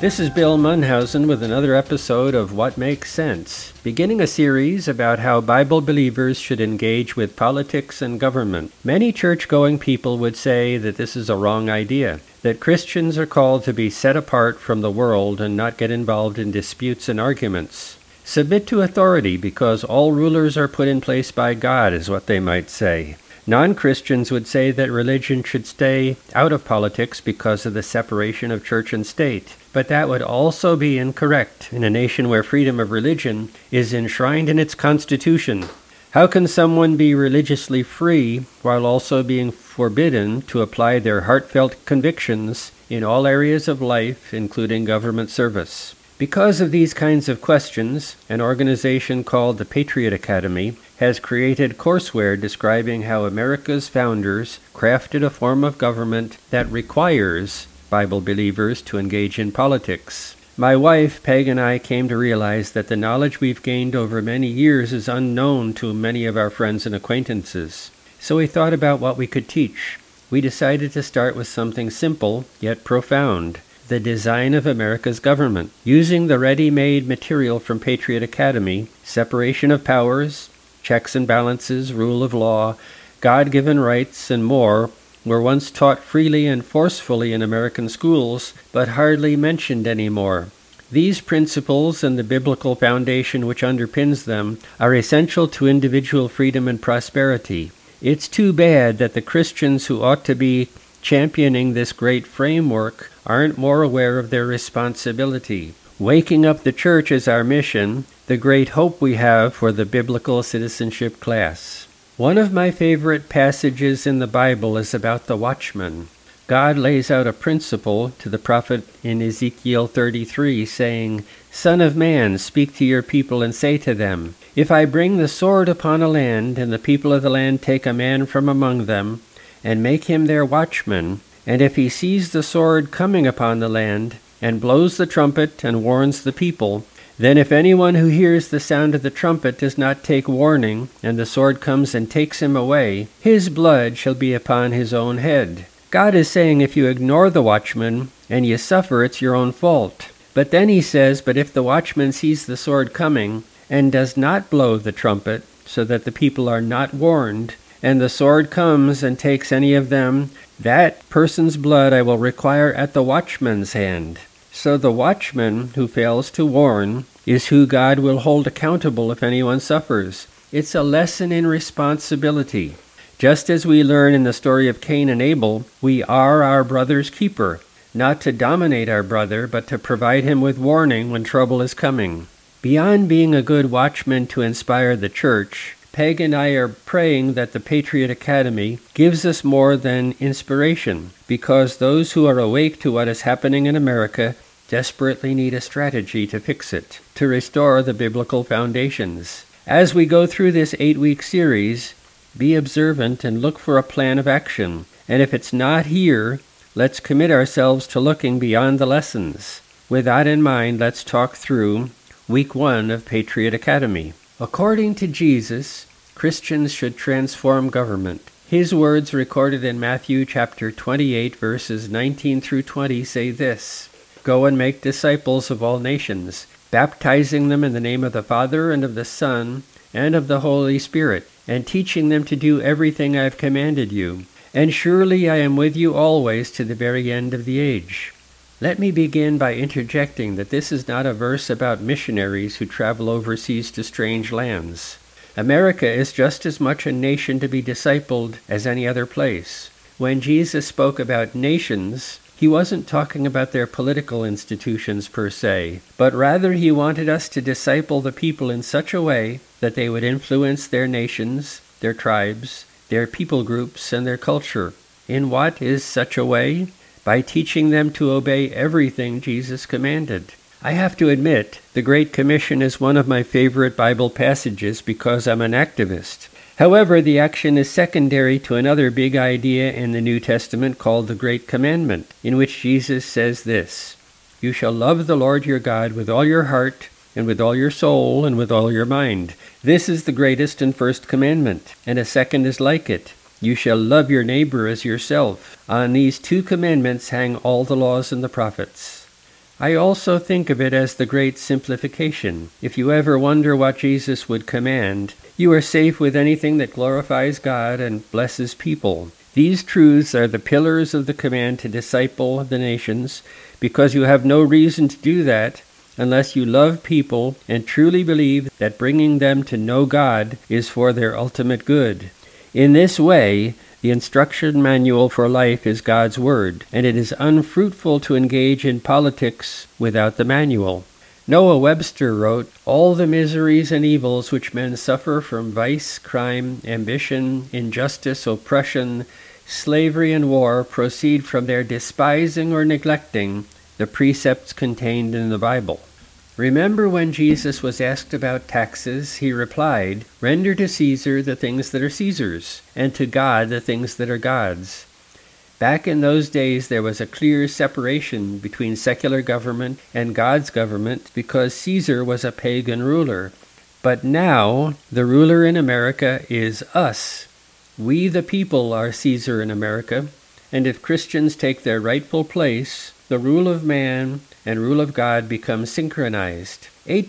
This is Bill Munhausen with another episode of What Makes Sense, beginning a series about how Bible believers should engage with politics and government. Many church-going people would say that this is a wrong idea, that Christians are called to be set apart from the world and not get involved in disputes and arguments. Submit to authority because all rulers are put in place by God, is what they might say. Non-Christians would say that religion should stay out of politics because of the separation of church and state. But that would also be incorrect in a nation where freedom of religion is enshrined in its constitution. How can someone be religiously free while also being forbidden to apply their heartfelt convictions in all areas of life, including government service? Because of these kinds of questions, an organization called the Patriot Academy has created courseware describing how America's founders crafted a form of government that requires Bible believers to engage in politics. My wife, Peg, and I came to realize that the knowledge we've gained over many years is unknown to many of our friends and acquaintances. So we thought about what we could teach. We decided to start with something simple yet profound: the design of America's government. Using the ready-made material from Patriot Academy, separation of powers, checks and balances, rule of law, God-given rights, and more were once taught freely and forcefully in American schools, but hardly mentioned anymore. These principles and the biblical foundation which underpins them are essential to individual freedom and prosperity. It's too bad that the Christians who ought to be championing this great framework aren't more aware of their responsibility. Waking up the church is our mission, the great hope we have for the biblical citizenship class. One of my favorite passages in the Bible is about the watchman. God lays out a principle to the prophet in Ezekiel 33, saying, "Son of man, speak to your people and say to them, if I bring the sword upon a land, and the people of the land take a man from among them, and make him their watchman, and if he sees the sword coming upon the land, and blows the trumpet and warns the people, then if anyone who hears the sound of the trumpet does not take warning, and the sword comes and takes him away, his blood shall be upon his own head." God is saying if you ignore the watchman and you suffer, it's your own fault. But then he says, but if the watchman sees the sword coming and does not blow the trumpet, so that the people are not warned, and the sword comes and takes any of them, that person's blood I will require at the watchman's hand. So the watchman who fails to warn is who God will hold accountable if anyone suffers. It's a lesson in responsibility. Just as we learn in the story of Cain and Abel, we are our brother's keeper, not to dominate our brother, but to provide him with warning when trouble is coming. Beyond being a good watchman to inspire the church, Peg and I are praying that the Patriot Academy gives us more than inspiration, because those who are awake to what is happening in America desperately need a strategy to fix it, to restore the biblical foundations. As we go through this 8-week series, be observant and look for a plan of action. And if it's not here, let's commit ourselves to looking beyond the lessons. With that in mind, let's talk through Week 1 of Patriot Academy. According to Jesus, Christians should transform government. His words recorded in Matthew chapter 28, verses 19 through 20 say this: "Go and make disciples of all nations, baptizing them in the name of the Father and of the Son and of the Holy Spirit, and teaching them to do everything I have commanded you. And surely I am with you always to the very end of the age." Let me begin by interjecting that this is not a verse about missionaries who travel overseas to strange lands. America is just as much a nation to be discipled as any other place. When Jesus spoke about nations, he wasn't talking about their political institutions per se, but rather he wanted us to disciple the people in such a way that they would influence their nations, their tribes, their people groups, and their culture. In what is such a way? By teaching them to obey everything Jesus commanded. I have to admit, the Great Commission is one of my favorite Bible passages because I'm an activist. However, the action is secondary to another big idea in the New Testament called the Great Commandment, in which Jesus says this: "You shall love the Lord your God with all your heart, and with all your soul, and with all your mind. This is the greatest and first commandment, and a second is like it. You shall love your neighbor as yourself. On these 2 commandments hang all the laws and the prophets." I also think of it as the great simplification. If you ever wonder what Jesus would command, you are safe with anything that glorifies God and blesses people. These truths are the pillars of the command to disciple the nations, because you have no reason to do that unless you love people and truly believe that bringing them to know God is for their ultimate good. In this way, the instruction manual for life is God's Word, and it is unfruitful to engage in politics without the manual. Noah Webster wrote, "All the miseries and evils which men suffer from vice, crime, ambition, injustice, oppression, slavery, and war proceed from their despising or neglecting the precepts contained in the Bible." Remember when Jesus was asked about taxes, he replied, "Render to Caesar the things that are Caesar's, and to God the things that are God's." Back in those days, there was a clear separation between secular government and God's government because Caesar was a pagan ruler. But now, the ruler in America is us. We, the people, are Caesar in America, and if Christians take their rightful place, the rule of man and rule of God become synchronized.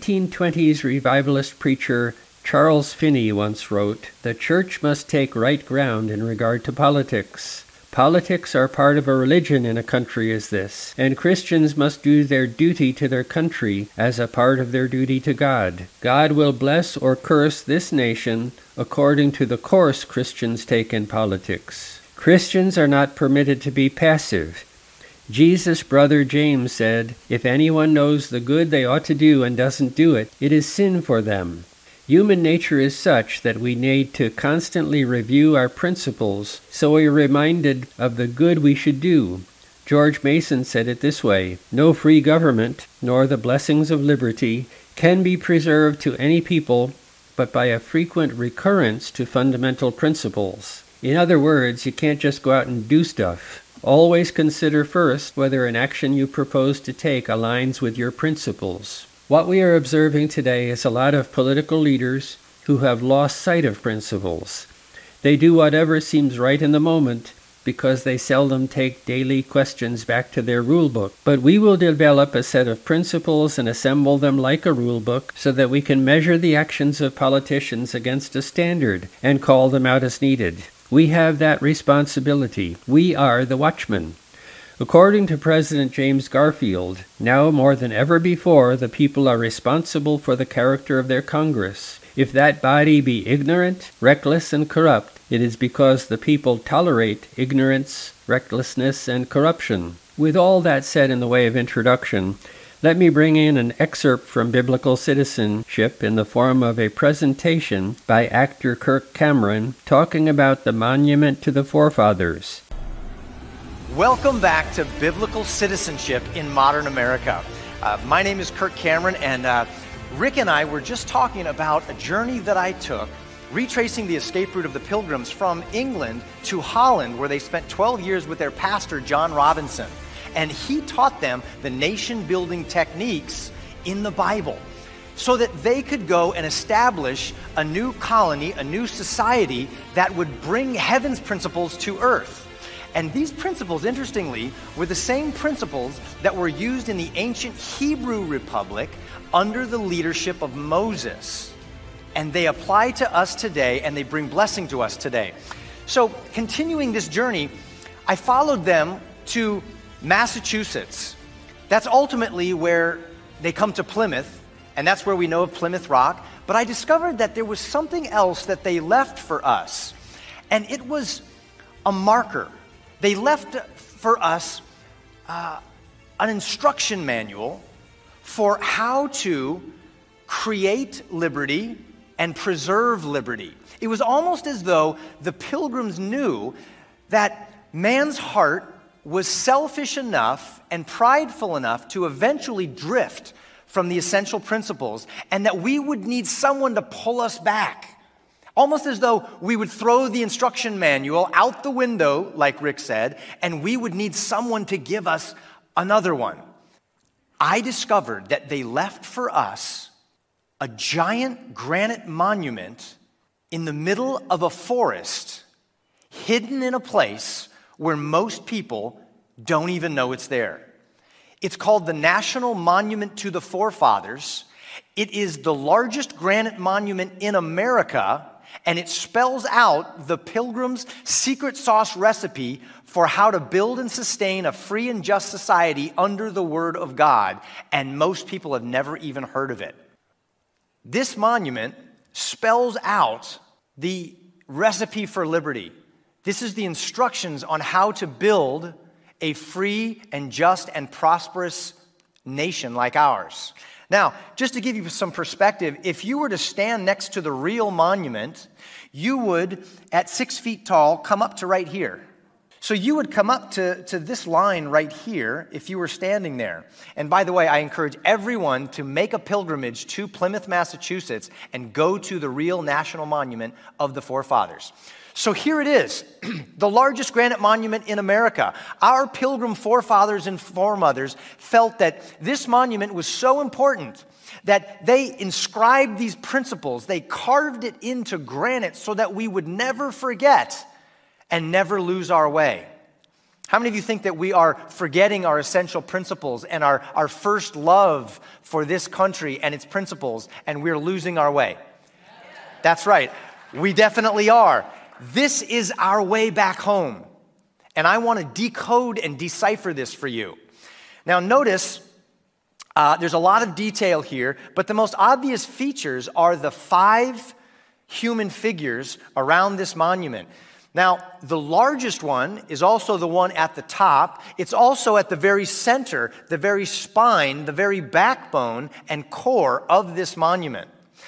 1820s revivalist preacher Charles Finney once wrote, "The church must take right ground in regard to politics. Politics are part of a religion in a country as this, and Christians must do their duty to their country as a part of their duty to God. God will bless or curse this nation according to the course Christians take in politics. Christians are not permitted to be passive. Jesus' brother James said, 'If anyone knows the good they ought to do and doesn't do it, it is sin for them.' Human nature is such that we need to constantly review our principles so we are reminded of the good we should do. George Mason said it this way, 'No free government, nor the blessings of liberty, can be preserved to any people but by a frequent recurrence to fundamental principles.' In other words, you can't just go out and do stuff. Always consider first whether an action you propose to take aligns with your principles. What we are observing today is a lot of political leaders who have lost sight of principles. They do whatever seems right in the moment because they seldom take daily questions back to their rule book. But we will develop a set of principles and assemble them like a rule book so that we can measure the actions of politicians against a standard and call them out as needed. We have that responsibility. We are the watchmen. According to President James Garfield, now more than ever before, the people are responsible for the character of their Congress. If that body be ignorant, reckless, and corrupt, it is because the people tolerate ignorance, recklessness, and corruption. With all that said in the way of introduction, let me bring in an excerpt from Biblical Citizenship in the form of a presentation by actor Kirk Cameron talking about the monument to the forefathers. Welcome back to Biblical Citizenship in Modern America. My name is Kirk Cameron, and Rick and I were just talking about a journey that I took, retracing the escape route of the Pilgrims from England to Holland, where they spent 12 years with their pastor, John Robinson. And he taught them the nation-building techniques in the Bible so that they could go and establish a new colony, a new society that would bring heaven's principles to earth. And these principles, interestingly, were the same principles that were used in the ancient Hebrew Republic under the leadership of Moses. And they apply to us today, and they bring blessing to us today. So, continuing this journey, I followed them to Massachusetts. That's ultimately where they come to Plymouth, and that's where we know of Plymouth Rock. But I discovered that there was something else that they left for us, and it was a marker. They left for us an instruction manual for how to create liberty and preserve liberty. It was almost as though the Pilgrims knew that man's heart was selfish enough and prideful enough to eventually drift from the essential principles, and that we would need someone to pull us back. Almost as though we would throw the instruction manual out the window, like Rick said, and we would need someone to give us another one. I discovered that they left for us a giant granite monument in the middle of a forest, hidden in a place where most people don't even know it's there. It's called the National Monument to the Forefathers. It is the largest granite monument in America, and it spells out the Pilgrim's secret sauce recipe for how to build and sustain a free and just society under the Word of God, and most people have never even heard of it. This monument spells out the recipe for liberty. This is the instructions on how to build a free and just and prosperous nation like ours. Now, just to give you some perspective, if you were to stand next to the real monument, you would, at 6 feet tall, come up to right here. So you would come up to this line right here if you were standing there. And by the way, I encourage everyone to make a pilgrimage to Plymouth, Massachusetts, and go to the real National Monument of the Forefathers. So here it is, the largest granite monument in America. Our pilgrim forefathers and foremothers felt that this monument was so important that they inscribed these principles. They carved it into granite so that we would never forget and never lose our way. How many of you think that we are forgetting our essential principles and our first love for this country and its principles, and we're losing our way? That's right. We definitely are. This is our way back home, and I want to decode and decipher this for you. Now notice, there's a lot of detail here, but the most obvious features are the 5 human figures around this monument. Now, the largest one is also the one at the top. It's also at the very center, the very spine, the very backbone and core of this monument.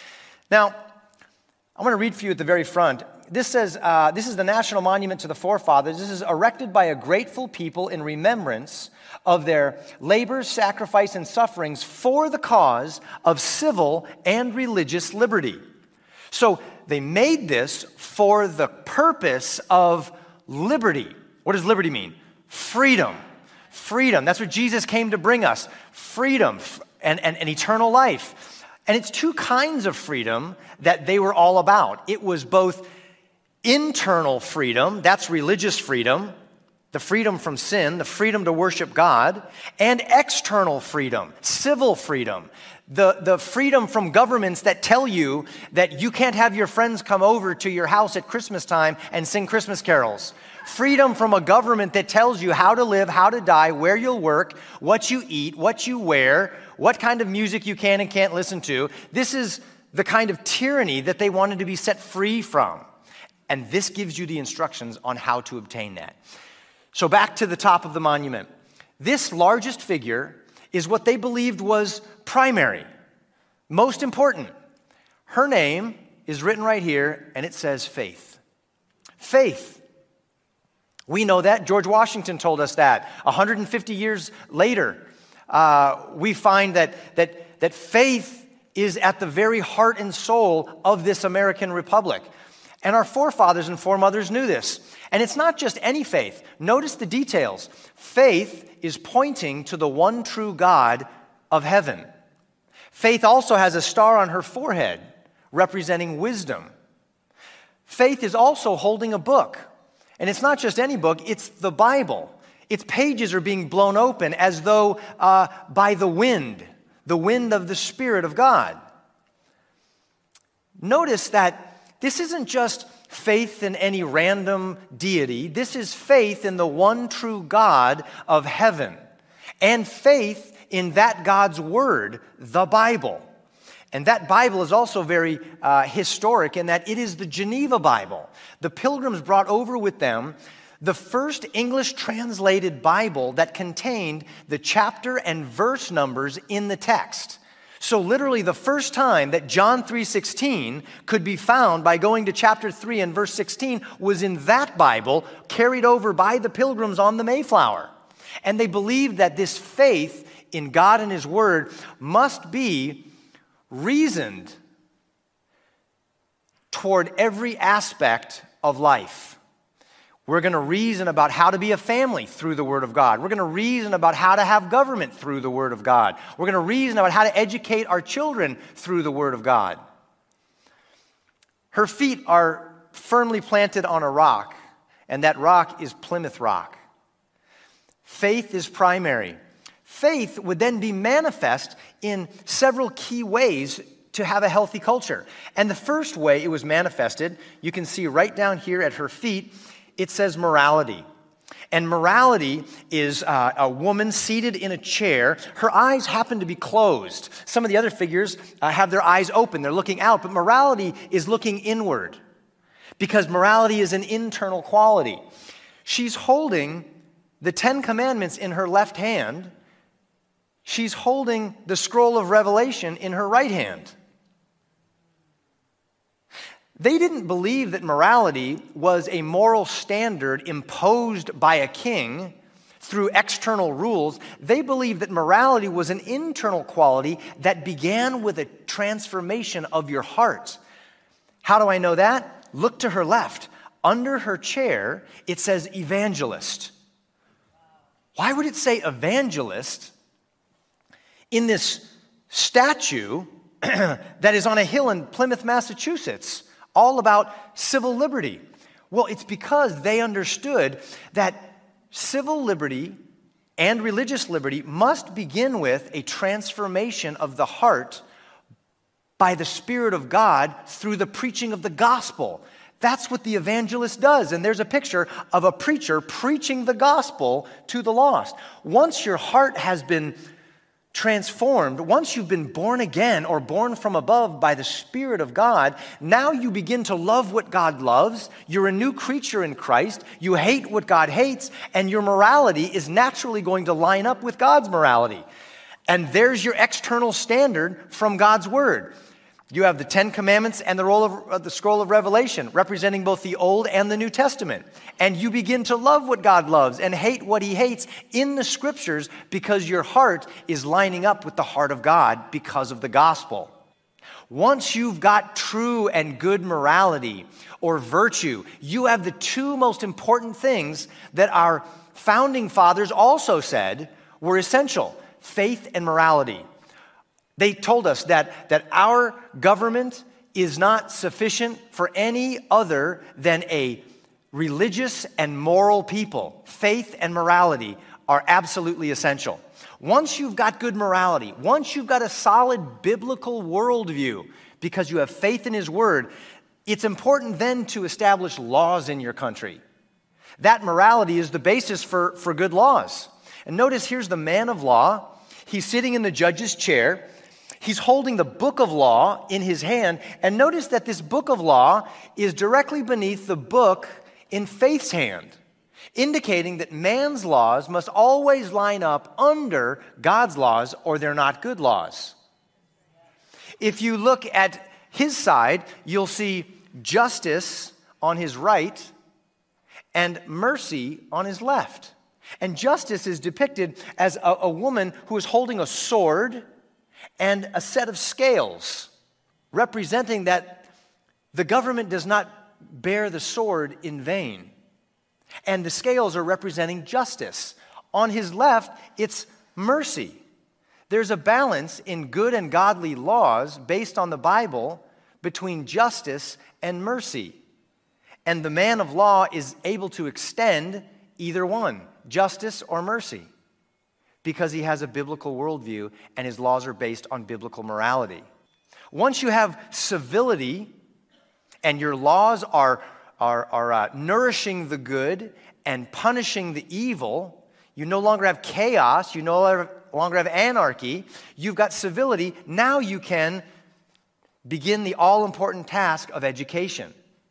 Now, I'm going to read for you at the very front. This says, this is the National Monument to the Forefathers. This is erected by a grateful people in remembrance of their labors, sacrifice, and sufferings for the cause of civil and religious liberty. So they made this for the purpose of liberty. What does liberty mean? Freedom. Freedom. That's what Jesus came to bring us. Freedom and eternal life. And it's 2 kinds of freedom that they were all about. It was both internal freedom, that's religious freedom, the freedom from sin, the freedom to worship God, and external freedom, civil freedom, the freedom from governments that tell you that you can't have your friends come over to your house at Christmas time and sing Christmas carols. Freedom from a government that tells you how to live, how to die, where you'll work, what you eat, what you wear, what kind of music you can and can't listen to. This is the kind of tyranny that they wanted to be set free from. And this gives you the instructions on how to obtain that. So back to the top of the monument. This largest figure is what they believed was primary, most important. Her name is written right here, and it says Faith. Faith. We know that. George Washington told us that. 150 years later, we find that faith is at the very heart and soul of this American republic. And our forefathers and foremothers knew this. And it's not just any faith. Notice the details. Faith is pointing to the one true God of heaven. Faith also has a star on her forehead representing wisdom. Faith is also holding a book. And it's not just any book, it's the Bible. Its pages are being blown open as though by the wind of the Spirit of God. Notice that this isn't just faith in any random deity. This is faith in the one true God of heaven, and faith in that God's word, the Bible. And that Bible is also very historic in that it is the Geneva Bible. The Pilgrims brought over with them the first English translated Bible that contained the chapter and verse numbers in the text. So literally the first time that John 3:16 could be found by going to chapter 3 and verse 16 was in that Bible carried over by the Pilgrims on the Mayflower. And they believed that this faith in God and His Word must be reasoned toward every aspect of life. We're going to reason about how to be a family through the Word of God. We're going to reason about how to have government through the Word of God. We're going to reason about how to educate our children through the Word of God. Her feet are firmly planted on a rock, and that rock is Plymouth Rock. Faith is primary. Faith would then be manifest in several key ways to have a healthy culture. And the first way it was manifested, you can see right down here at her feet, it says morality. And morality is a woman seated in a chair. Her eyes happen to be closed. Some of the other figures have their eyes open. They're looking out. But morality is looking inward, because morality is an internal quality. She's holding the 10 Commandments in her left hand. She's holding the scroll of Revelation in her right hand. They didn't believe that morality was a moral standard imposed by a king through external rules. They believed that morality was an internal quality that began with a transformation of your heart. How do I know that? Look to her left. Under her chair, it says evangelist. Why would it say evangelist in this statue that is on a hill in Plymouth, Massachusetts, all about civil liberty? Well, it's because they understood that civil liberty and religious liberty must begin with a transformation of the heart by the Spirit of God through the preaching of the gospel. That's what the evangelist does. And there's a picture of a preacher preaching the gospel to the lost. Once your heart has been transformed, once you've been born again or born from above by the Spirit of God, now you begin to love what God loves. You're a new creature in Christ. You hate what God hates, and your morality is naturally going to line up with God's morality. And there's your external standard from God's Word. You have the 10 Commandments and the scroll of Revelation, representing both the Old and the New Testament. And you begin to love what God loves and hate what He hates in the Scriptures, because your heart is lining up with the heart of God because of the gospel. Once you've got true and good morality or virtue, you have the two most important things that our founding fathers also said were essential: faith and morality. They told us that our government is not sufficient for any other than a religious and moral people. Faith and morality are absolutely essential. Once you've got good morality, once you've got a solid biblical worldview, because you have faith in His Word, it's important then to establish laws in your country. That morality is the basis for good laws. And notice here's the man of law. He's sitting in the judge's chair. He's holding the book of law in his hand. And notice that this book of law is directly beneath the book in faith's hand, indicating that man's laws must always line up under God's laws, or they're not good laws. If you look at his side, you'll see justice on his right and mercy on his left. And justice is depicted as a woman who is holding a sword and a set of scales, representing that the government does not bear the sword in vain. And the scales are representing justice. On his left, it's mercy. There's a balance in good and godly laws based on the Bible between justice and mercy. And the man of law is able to extend either one, justice or mercy, because he has a biblical worldview and his laws are based on biblical morality. Once you have civility and your laws are nourishing the good and punishing the evil, you no longer have chaos, you no longer have anarchy, you've got civility. Now you can begin the all-important task of education.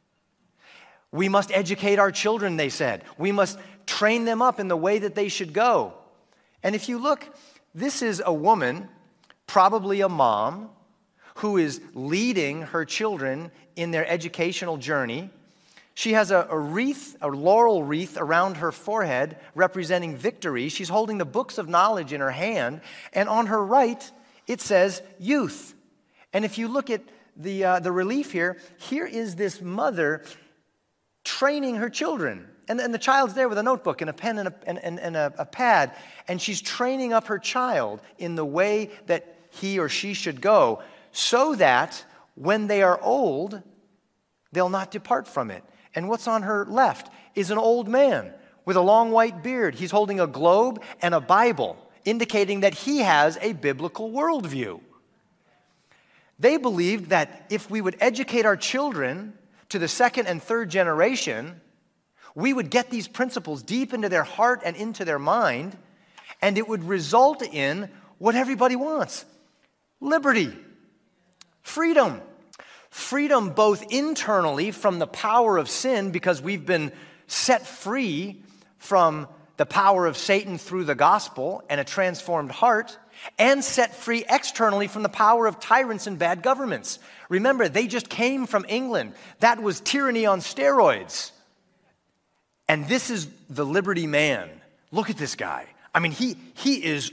We must educate our children, they said. We must train them up in the way that they should go. And if you look, this is a woman, probably a mom, who is leading her children in their educational journey. She has a wreath, a laurel wreath around her forehead representing victory. She's holding the books of knowledge in her hand. And on her right, it says youth. And if you look at the relief here, here is this mother training her children. And the child's there with a notebook and a pen and a pad. And she's training up her child in the way that he or she should go, so that when they are old, they'll not depart from it. And what's on her left is an old man with a long white beard. He's holding a globe and a Bible indicating that he has a biblical worldview. They believed that if we would educate our children to the second and third generation, we would get these principles deep into their heart and into their mind, and it would result in what everybody wants: liberty, freedom. Freedom both internally from the power of sin, because we've been set free from the power of Satan through the gospel and a transformed heart, and set free externally from the power of tyrants and bad governments. Remember, they just came from England. That was tyranny on steroids. And this is the liberty man. Look at this guy. I mean, he is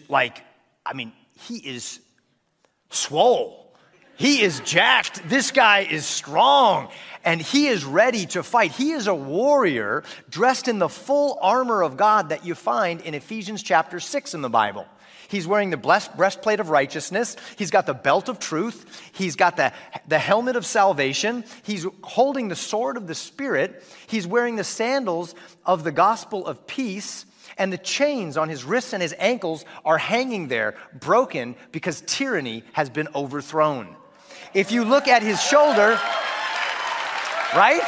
swole. He is jacked. This guy is strong, and he is ready to fight. He is a warrior dressed in the full armor of God that you find in Ephesians chapter 6 in the Bible. He's wearing the breastplate of righteousness. He's got the belt of truth. He's got the helmet of salvation. He's holding the sword of the Spirit. He's wearing the sandals of the gospel of peace. And the chains on his wrists and his ankles are hanging there, broken, because tyranny has been overthrown. If you look at his shoulder, right?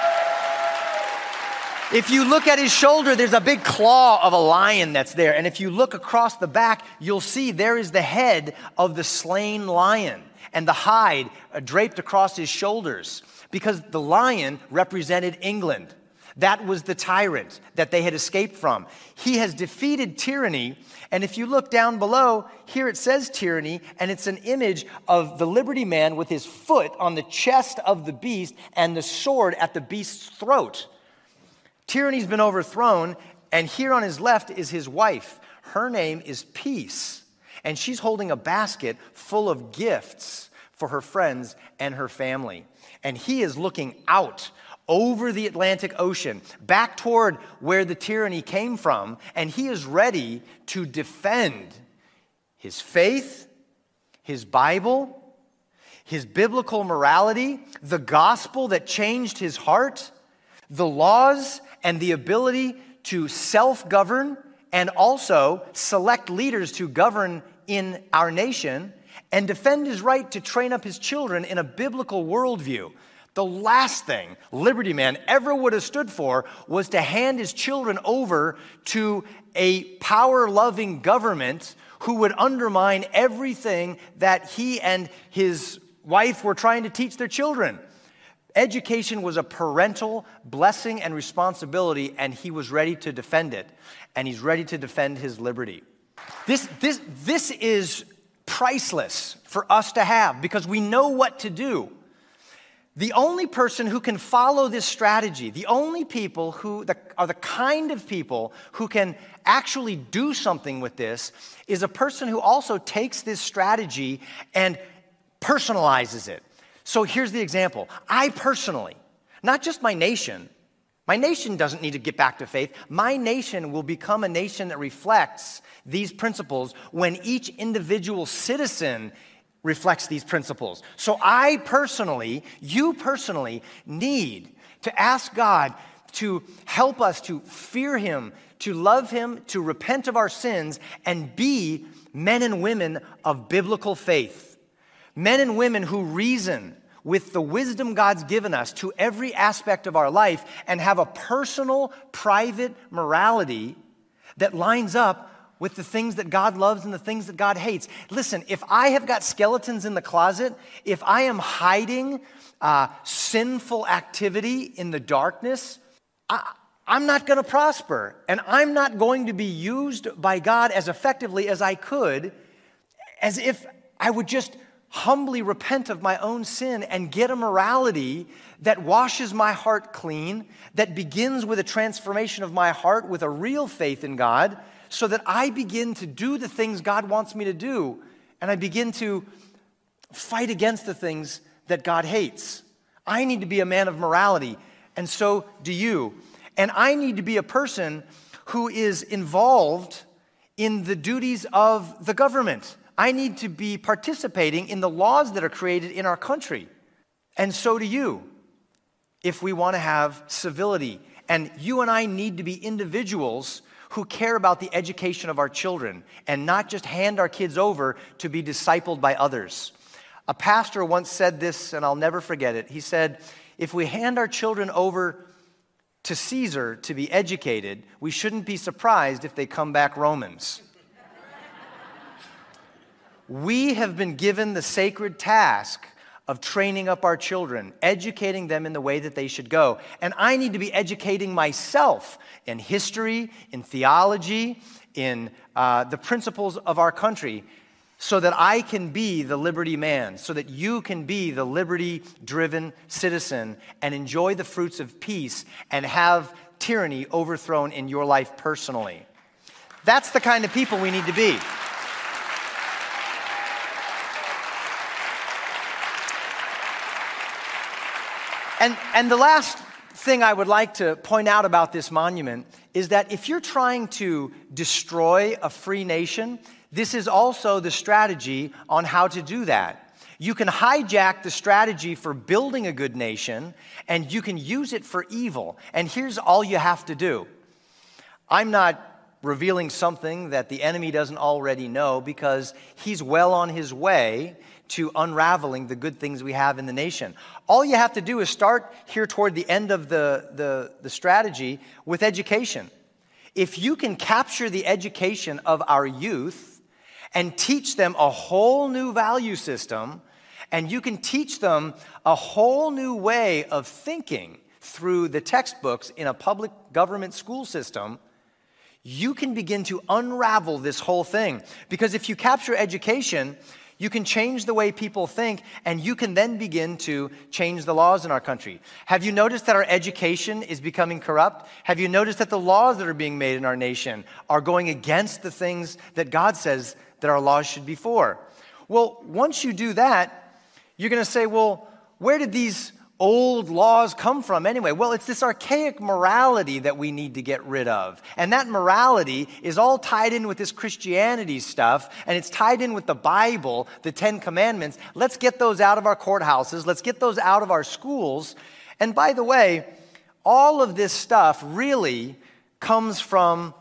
If you look at his shoulder, there's a big claw of a lion that's there. And if you look across the back, you'll see there is the head of the slain lion and the hide draped across his shoulders, because the lion represented England. That was the tyrant that they had escaped from. He has defeated tyranny. And if you look down below, here it says tyranny, and it's an image of the liberty man with his foot on the chest of the beast and the sword at the beast's throat. Tyranny's been overthrown, and here on his left is his wife. Her name is Peace, and she's holding a basket full of gifts for her friends and her family. And he is looking out over the Atlantic Ocean, back toward where the tyranny came from, and he is ready to defend his faith, his Bible, his biblical morality, the gospel that changed his heart, the laws and the ability to self-govern and also select leaders to govern in our nation, and defend his right to train up his children in a biblical worldview. The last thing Liberty Man ever would have stood for was to hand his children over to a power-loving government who would undermine everything that he and his wife were trying to teach their children. Education was a parental blessing and responsibility, and he was ready to defend it, and he's ready to defend his liberty. This is priceless for us to have, because we know what to do. The only person who can follow this strategy, the only people who are the kind of people who can actually do something with this, is a person who also takes this strategy and personalizes it. So here's the example. I personally, not just my nation doesn't need to get back to faith. My nation will become a nation that reflects these principles when each individual citizen reflects these principles. So I personally, you personally, need to ask God to help us to fear Him, to love Him, to repent of our sins, and be men and women of biblical faith. Men and women who reason with the wisdom God's given us to every aspect of our life and have a personal, private morality that lines up with the things that God loves and the things that God hates. Listen, if I have got skeletons in the closet, if I am hiding sinful activity in the darkness, I'm not going to prosper, and I'm not going to be used by God as effectively as I could, as if I would just humbly repent of my own sin and get a morality that washes my heart clean, that begins with a transformation of my heart with a real faith in God, so that I begin to do the things God wants me to do, and I begin to fight against the things that God hates. I need to be a man of morality, and so do you. And I need to be a person who is involved in the duties of the government. I need to be participating in the laws that are created in our country. And so do you, if we want to have civility. And you and I need to be individuals who care about the education of our children and not just hand our kids over to be discipled by others. A pastor once said this, and I'll never forget it. He said, if we hand our children over to Caesar to be educated, we shouldn't be surprised if they come back Romans. We have been given the sacred task of training up our children, educating them in the way that they should go. And I need to be educating myself in history, in theology, in the principles of our country, so that I can be the liberty man, so that you can be the liberty-driven citizen and enjoy the fruits of peace and have tyranny overthrown in your life personally. That's the kind of people we need to be. And the last thing I would like to point out about this monument is that if you're trying to destroy a free nation, this is also the strategy on how to do that. You can hijack the strategy for building a good nation, and you can use it for evil. And here's all you have to do. I'm not revealing something that the enemy doesn't already know, because he's well on his way to unraveling the good things we have in the nation. All you have to do is start here toward the end of the strategy with education. If you can capture the education of our youth and teach them a whole new value system, and you can teach them a whole new way of thinking through the textbooks in a public government school system, you can begin to unravel this whole thing. Because if you capture education, you can change the way people think, and you can then begin to change the laws in our country. Have you noticed that our education is becoming corrupt? Have you noticed that the laws that are being made in our nation are going against the things that God says that our laws should be for? Well, once you do that, you're going to say, well, where did these old laws come from anyway? Well, it's this archaic morality that we need to get rid of. And that morality is all tied in with this Christianity stuff, and it's tied in with the Bible, the Ten Commandments. Let's get those out of our courthouses. Let's get those out of our schools. And by the way, all of this stuff really comes from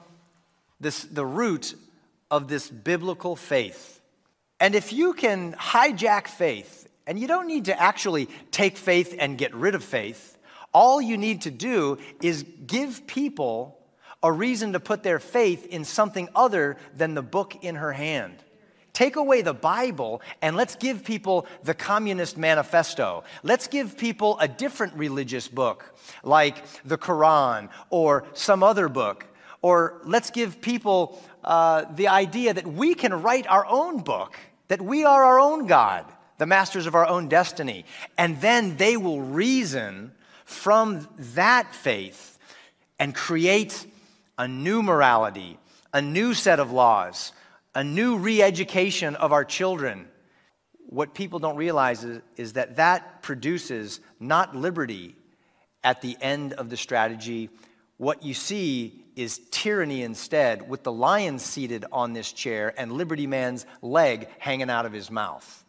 the root of this biblical faith. And if you can hijack faith, and you don't need to actually take faith and get rid of faith, all you need to do is give people a reason to put their faith in something other than the book in her hand. Take away the Bible and let's give people the Communist Manifesto. Let's give people a different religious book like the Quran or some other book. Or let's give people the idea that we can write our own book, that we are our own God, the masters of our own destiny. And then they will reason from that faith and create a new morality, a new set of laws, a new re-education of our children. What people don't realize is that that produces not liberty at the end of the strategy. What you see is tyranny instead, with the lion seated on this chair and Liberty Man's leg hanging out of his mouth.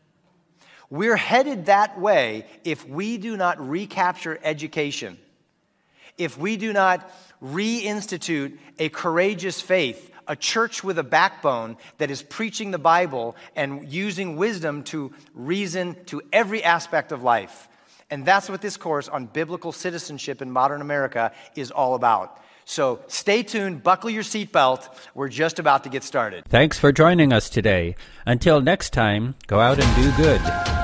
We're headed that way if we do not recapture education, if we do not reinstitute a courageous faith, a church with a backbone that is preaching the Bible and using wisdom to reason to every aspect of life. And that's what this course on biblical citizenship in modern America is all about. So stay tuned, buckle your seatbelt. We're just about to get started. Thanks for joining us today. Until next time, go out and do good.